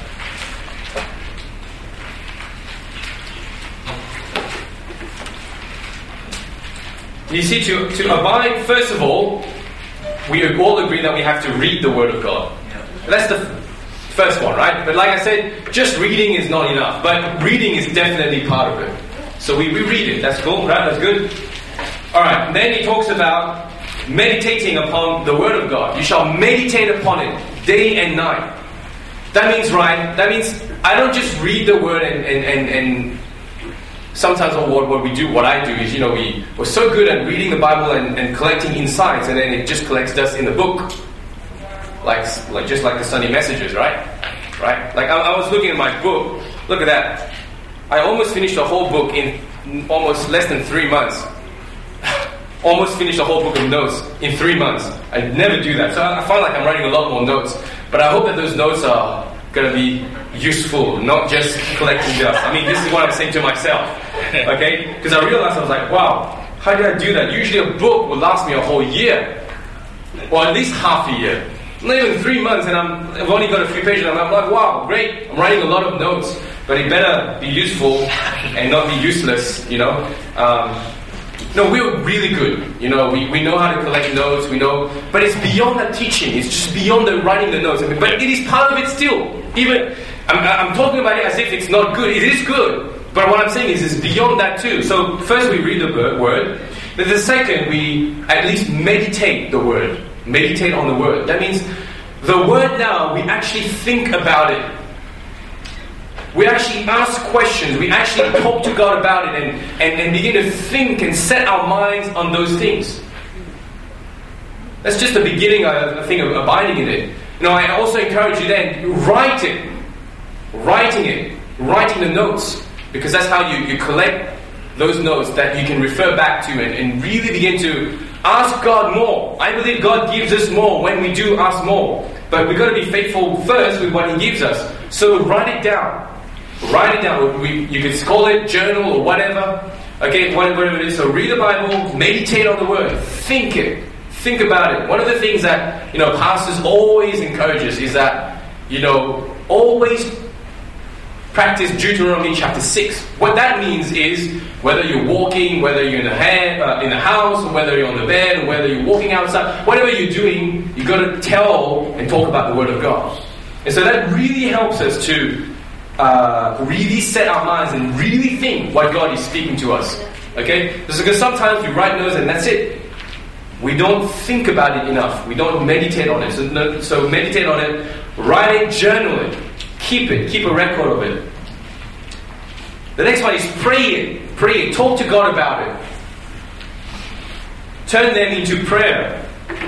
[SPEAKER 2] you see, to, to abide, first of all, we all agree that we have to read the Word of God. Yeah. That's the first one, right? But like I said, just reading is not enough, but reading is definitely part of it. So we, we read it, that's cool, right? That's good. Alright, then he talks about meditating upon the Word of God. You shall meditate upon it day and night. That means, right, that means I don't just read the Word and, and, and, and sometimes what, what we do, what I do is, you know, we, we're so good at reading the Bible and, and collecting insights, and then it just collects dust in the book. Like, like just like the Sunday messages, right? Right? Like I, I was looking at my book, look at that. I almost finished the whole book in almost less than three months. Almost finished a whole book of notes in three months. I never do that. So I find like I'm writing a lot more notes. But I hope that those notes are going to be useful, not just collecting dust. I mean, this is what I'm saying to myself. Okay? Because I realized, I was like, wow, how did I do that? Usually a book will last me a whole year. Or at least half a year. Not even three months, and I'm, I've only got a few pages. And I'm like, wow, great. I'm writing a lot of notes. But it better be useful and not be useless, you know? Um, No, we're really good. You know, we, we know how to collect notes, we know, but it's beyond that teaching. It's just beyond the writing the notes. But it is part of it still. Even, I'm, I'm talking about it as if it's not good. It is good. But what I'm saying is, it's beyond that too. So first we read the word. Then the second, we at least meditate the word. Meditate on the word. That means the word now, we actually think about it. We actually ask questions, we actually talk to God about it and, and, and begin to think and set our minds on those things. That's just the beginning, I think, of abiding in it. You know, I also encourage you then, write it. Writing it. Writing the notes. Because that's how you, you collect those notes that you can refer back to and, and really begin to ask God more. I believe God gives us more when we do ask more. But we've got to be faithful first with what He gives us. So write it down. Write it down. We, you can call it journal or whatever. Okay, whatever it is. So read the Bible, meditate on the Word, think it, think about it. One of the things that, you know, pastors always encourage us is that, you know, always practice Deuteronomy chapter six. What that means is, whether you're walking, whether you're in the, ha- uh, in the house, or whether you're on the bed, or whether you're walking outside, whatever you're doing, you've got to tell and talk about the Word of God. And so that really helps us to uh, really set our minds and really think what God is speaking to us. Okay? Because sometimes we write notes and that's it. We don't think about it enough. We don't meditate on it. So, no, so meditate on it, write it, journal it, keep it, keep a record of it. The next one is pray it. Pray it. Talk to God about it. Turn them into prayer.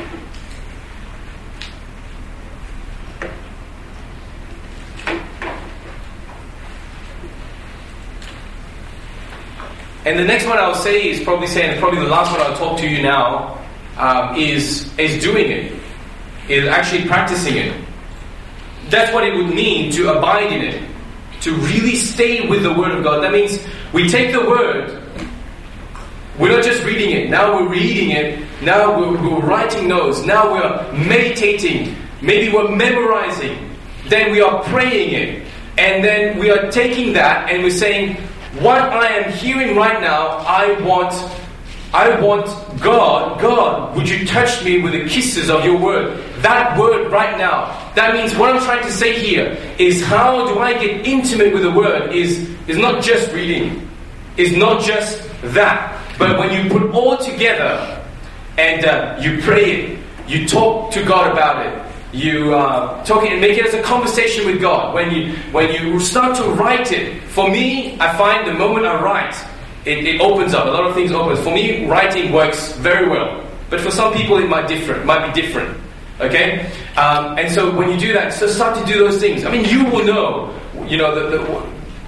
[SPEAKER 2] And the next one I'll say is probably saying, probably the last one I'll talk to you now, um, is is doing it, is actually practicing it. That's what it would mean to abide in it, to really stay with the Word of God. That means we take the Word, we're not just reading it, now we're reading it, now we're, we're writing notes, now we're meditating, maybe we're memorizing, then we are praying it, and then we are taking that and we're saying, what I am hearing right now, I want, I want God, God, would you touch me with the kisses of your Word? That word right now. That means what I'm trying to say here is, how do I get intimate with the Word is, is not just reading. Is not just that. But when you put all together and uh, you pray it, you talk to God about it, you uh, talk it and make it as a conversation with God. When you when you start to write it, for me, I find the moment I write, it, it opens up. A lot of things open. For me, writing works very well. But for some people, it might different. Might be different. Okay, um, and so when you do that, so start to do those things. I mean, you will know. You know the, the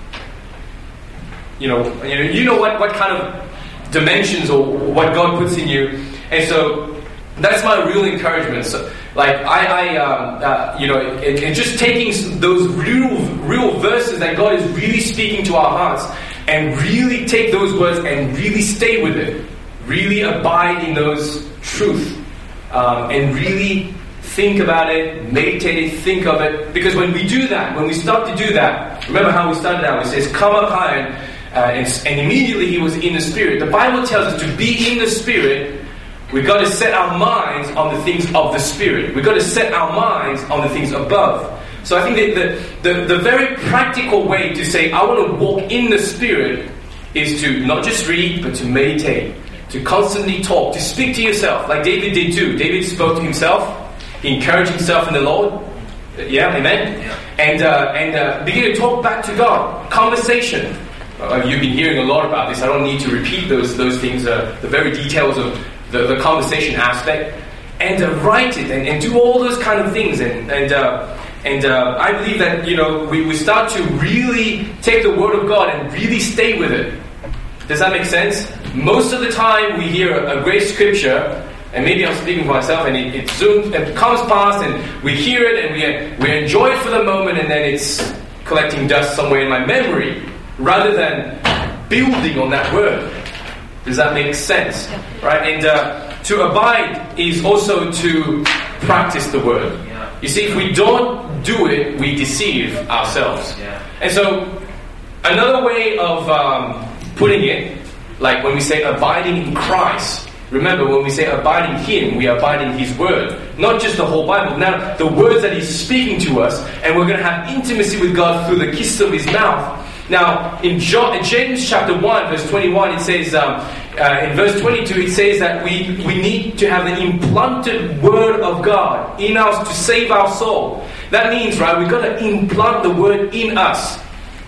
[SPEAKER 2] you know you know you know what what kind of dimensions or what God puts in you, and so that's my real encouragement. So, like I, I um, uh, you know, and, and just taking those real, real verses that God is really speaking to our hearts, and really take those words and really stay with it, really abide in those truth, um, and really think about it, meditate it, think of it. Because when we do that, when we start to do that, remember how we started out. It says, "Come up high," and, uh, and, and immediately he was in the Spirit. The Bible tells us to be in the Spirit. We've got to set our minds on the things of the Spirit. We've got to set our minds on the things above. So I think that the, the, the very practical way to say, I want to walk in the Spirit, is to not just read, but to meditate. To constantly talk, to speak to yourself, like David did too. David spoke to himself. He encouraged himself in the Lord. Yeah, amen? Yeah. And, uh, and uh, begin to talk back to God. Conversation. Uh, you've been hearing a lot about this. I don't need to repeat those, those things, uh, the very details of The, the conversation aspect, and uh, write it and, and do all those kind of things, and and uh, and uh, I believe that, you know, we, we start to really take the Word of God and really stay with it. Does that make sense? Most of the time we hear a, a great scripture, and maybe I'm speaking for myself, and it, it soon it comes past, and we hear it and we we enjoy it for the moment, and then it's collecting dust somewhere in my memory, rather than building on that Word. Does that make sense? Right? And uh, to abide is also to practice the Word. Yeah. You see, if we don't do it, we deceive ourselves. Yeah. And so, another way of um, putting it, like when we say abiding in Christ, remember when we say abide in Him, we abide in His Word. Not just the whole Bible. Now, the words that He's speaking to us, and we're going to have intimacy with God through the kiss of His mouth. Now, in, John, in James chapter one, verse twenty-one, it says, um, uh, in verse twenty-two, it says that we, we need to have the implanted Word of God in us to save our soul. That means, right, we've got to implant the Word in us.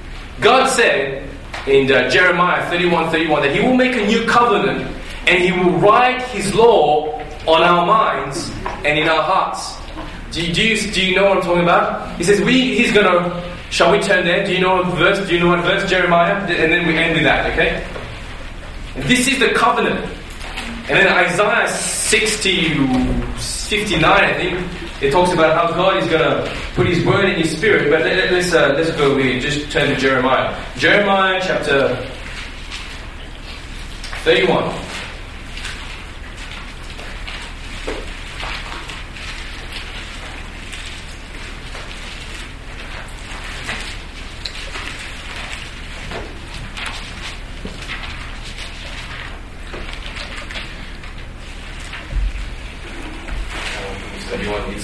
[SPEAKER 2] God said in uh, Jeremiah thirty-one thirty-one that He will make a new covenant, and He will write His law on our minds and in our hearts. Do you, do you, do you know what I'm talking about? He says, we, He's going to... Shall we turn there? Do you know what verse? Do you know what verse? Jeremiah? And then we end with that, okay? And this is the covenant. And then Isaiah sixty, fifty-nine, I think, it talks about how God is going to put His Word in His Spirit. But let, let's uh, let's go over here. Just turn to Jeremiah. Jeremiah chapter thirty-one.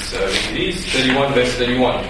[SPEAKER 2] So it is thirty-one, verse thirty-one.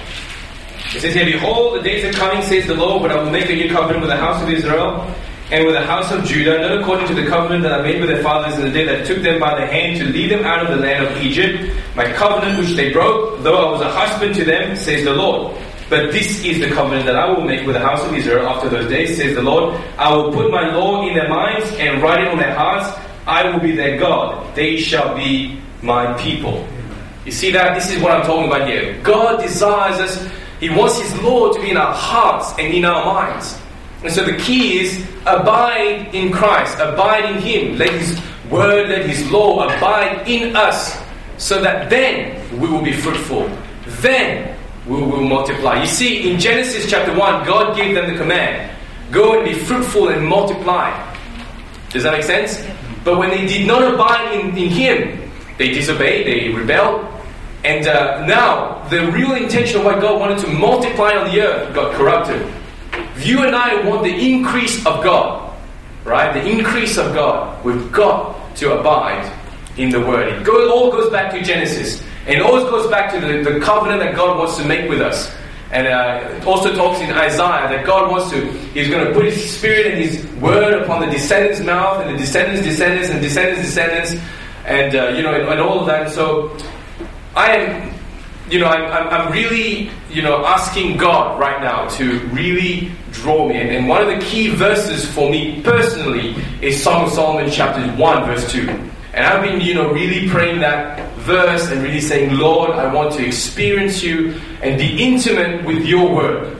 [SPEAKER 2] It says here, behold, the days are coming, says the Lord, when I will make a new covenant with the house of Israel and with the house of Judah, not according to the covenant that I made with their fathers in the day that took them by the hand to lead them out of the land of Egypt, my covenant which they broke, though I was a husband to them, says the Lord. But this is the covenant that I will make with the house of Israel after those days, says the Lord. I will put my law in their minds and write it on their hearts. I will be their God. They shall be my people. You see that? This is what I'm talking about here. God desires us. He wants His law to be in our hearts and in our minds. And so the key is abide in Christ. Abide in Him. Let His word, let His law abide in us. So that then we will be fruitful. Then we will multiply. You see, in Genesis chapter one, God gave them the command. Go and be fruitful and multiply. Does that make sense? But when they did not abide in, in Him, they disobeyed, they rebelled. And uh, now, the real intention of what God wanted to multiply on the earth got corrupted. You and I want the increase of God. Right? The increase of God. We've got to abide in the Word. It go, all goes back to Genesis. And it always goes back to the, the covenant that God wants to make with us. And uh, it also talks in Isaiah that God wants to, He's going to put His Spirit and His Word upon the descendants' mouth, and the descendants' descendants, and descendants' descendants, and uh, you know, and, and all of that. And so, I am, you know, I'm, I'm, I'm really, you know, asking God right now to really draw me. And, and one of the key verses for me personally is Song of Solomon chapter one, verse two. And I've been, you know, really praying that verse and really saying, Lord, I want to experience You and be intimate with Your Word.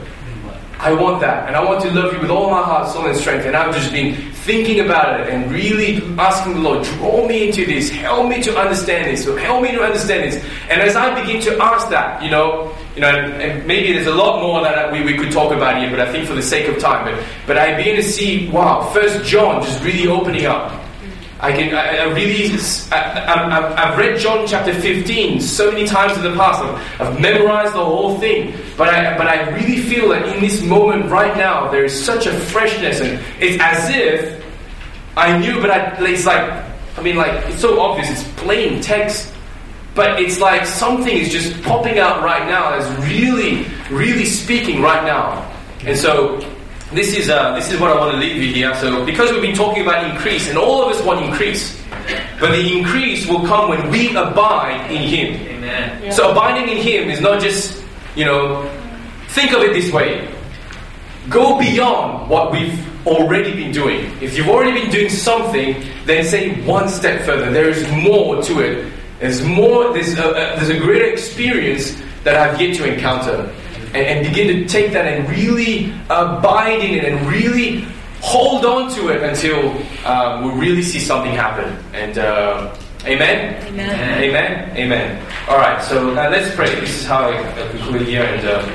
[SPEAKER 2] I want that. And I want to love You with all my heart, soul, and strength. And I've just been thinking about it and really asking the Lord, draw me into this. Help me to understand this. So help me to understand this. And as I begin to ask that, you know, you know, and, and maybe there's a lot more that we, we could talk about here, but I think for the sake of time. But, but I begin to see, wow, First John just really opening up. I can, I, I really, I, I, I've read John chapter fifteen so many times in the past. I've, I've memorized the whole thing. But I, but I really feel that in this moment right now, there is such a freshness, and it's as if I knew, but I, it's like, I mean, like, it's so obvious, it's plain text. But it's like something is just popping out right now that's really, really speaking right now. And so, This is uh, this is what I want to leave you here. So, because we've been talking about increase, and all of us want increase, but the increase will come when we abide in Him.
[SPEAKER 1] Amen.
[SPEAKER 2] Yeah. So, abiding in Him is not just, you know, think of it this way: go beyond what we've already been doing. If you've already been doing something, then say one step further. There is more to it. There's more. There's a, a, there's a greater experience that I've yet to encounter. And begin to take that and really abide in it and really hold on to it until uh, we really see something happen. And uh, amen?
[SPEAKER 3] Amen.
[SPEAKER 2] Amen? Amen. All right, so uh, let's pray. This is how I conclude here. And uh,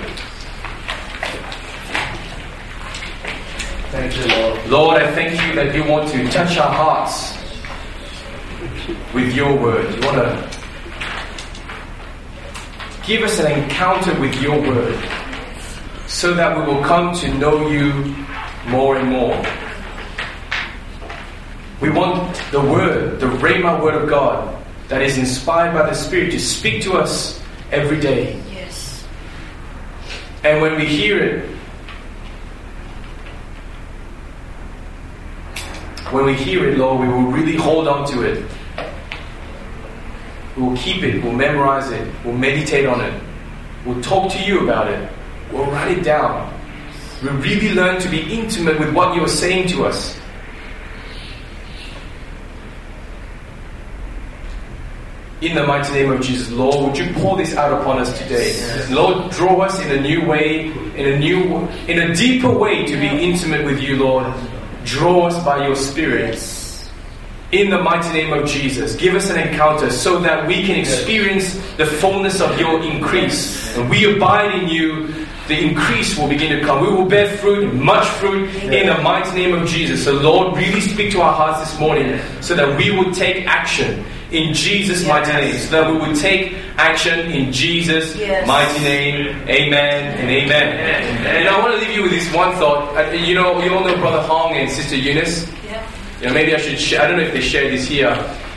[SPEAKER 1] Thank You, Lord.
[SPEAKER 2] Lord, I thank You that You want to touch our hearts with Your Word. You want to give us an encounter with Your Word so that we will come to know You more and more. We want the Word, the Rhema Word of God that is inspired by the Spirit to speak to us every day.
[SPEAKER 3] Yes.
[SPEAKER 2] And when we hear it, when we hear it, Lord, we will really hold on to it. We'll keep it, we'll memorize it, we'll meditate on it, we'll talk to You about it, we'll write it down. We'll really learn to be intimate with what You are saying to us. In the mighty name of Jesus, Lord, would You pour this out upon us today? Yes. Lord, draw us in a new way, in a new, in a deeper way to be intimate with You, Lord. Draw us by Your Spirit. In the mighty name of Jesus, give us an encounter so that we can experience the fullness of Your increase. And we abide in You, the increase will begin to come. We will bear fruit, much fruit, in the mighty name of Jesus. So Lord, really speak to our hearts this morning so that we would take action in Jesus' mighty name. So that we would take action in Jesus'
[SPEAKER 3] yes.
[SPEAKER 2] mighty name. Amen and amen. amen. And I want to leave you with this one thought. You know, you all know Brother Hong and Sister Eunice.
[SPEAKER 3] Yeah.
[SPEAKER 2] You know, maybe I should share, I don't know if they share this here,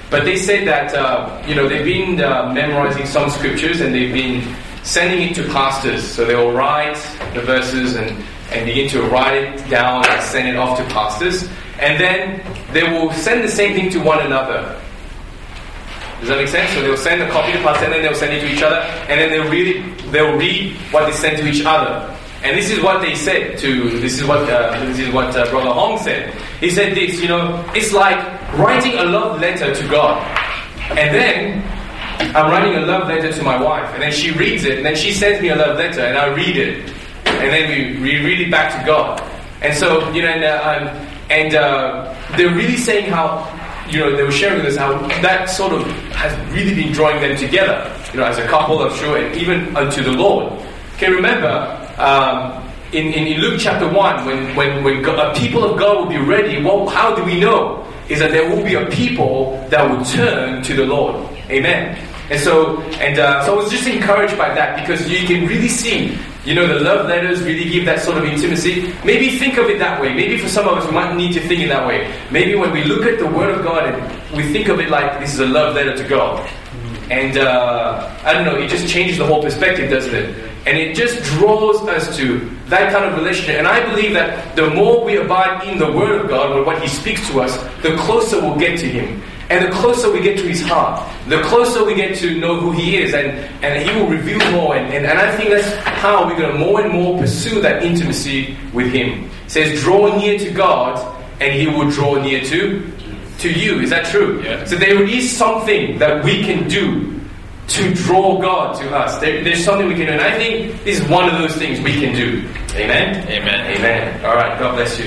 [SPEAKER 2] But they said that, uh, you know, they've been uh, memorizing some scriptures and they've been sending it to pastors. So they will write the verses and, and begin to write it down and send it off to pastors. And then they will send the same thing to one another. Does that make sense? So they'll send a copy to pastor and then they'll send it to each other. And then they'll read it, they'll read what they send to each other. And this is what they said to, this is what, uh, this is what uh, Brother Hong said. He said this, you know, it's like writing a love letter to God. And then I'm writing a love letter to my wife, and then she reads it, and then she sends me a love letter, and I read it, and then we, we read it back to God. And so, you know, and, uh, and uh, they're really saying how, you know, they were sharing with us how that sort of has really been drawing them together, you know, as a couple, I'm sure, and even unto the Lord. Okay, remember, um, in, in, in Luke chapter one, when, when, when God, a people of God will be ready, well, how do we know? Is that there will be a people that will turn to the Lord. Amen. And so, and uh, so I was just encouraged by that, because you can really see, you know, the love letters really give that sort of intimacy. Maybe think of it that way. Maybe for some of us, we might need to think in that way. Maybe when we look at the Word of God and we think of it like this is a love letter to God. And uh, I don't know, it just changes the whole perspective, doesn't it? And it just draws us to that kind of relationship. And I believe that the more we abide in the Word of God, or what He speaks to us, the closer we'll get to Him. And the closer we get to His heart, the closer we get to know who He is, and, and He will reveal more. And, and, and I think that's how we're going to more and more pursue that intimacy with Him. It says, draw near to God, and He will draw near to, to you. Is that true?
[SPEAKER 1] Yeah.
[SPEAKER 2] So there is something that we can do to draw God to us. There, there's something we can do. And I think this is one of those things we can do. Amen?
[SPEAKER 1] Amen.
[SPEAKER 2] Amen. All right. God bless you.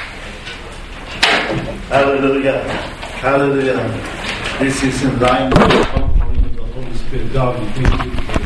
[SPEAKER 3] Hallelujah. Hallelujah. This is in line with the Holy Spirit. God, we thank you.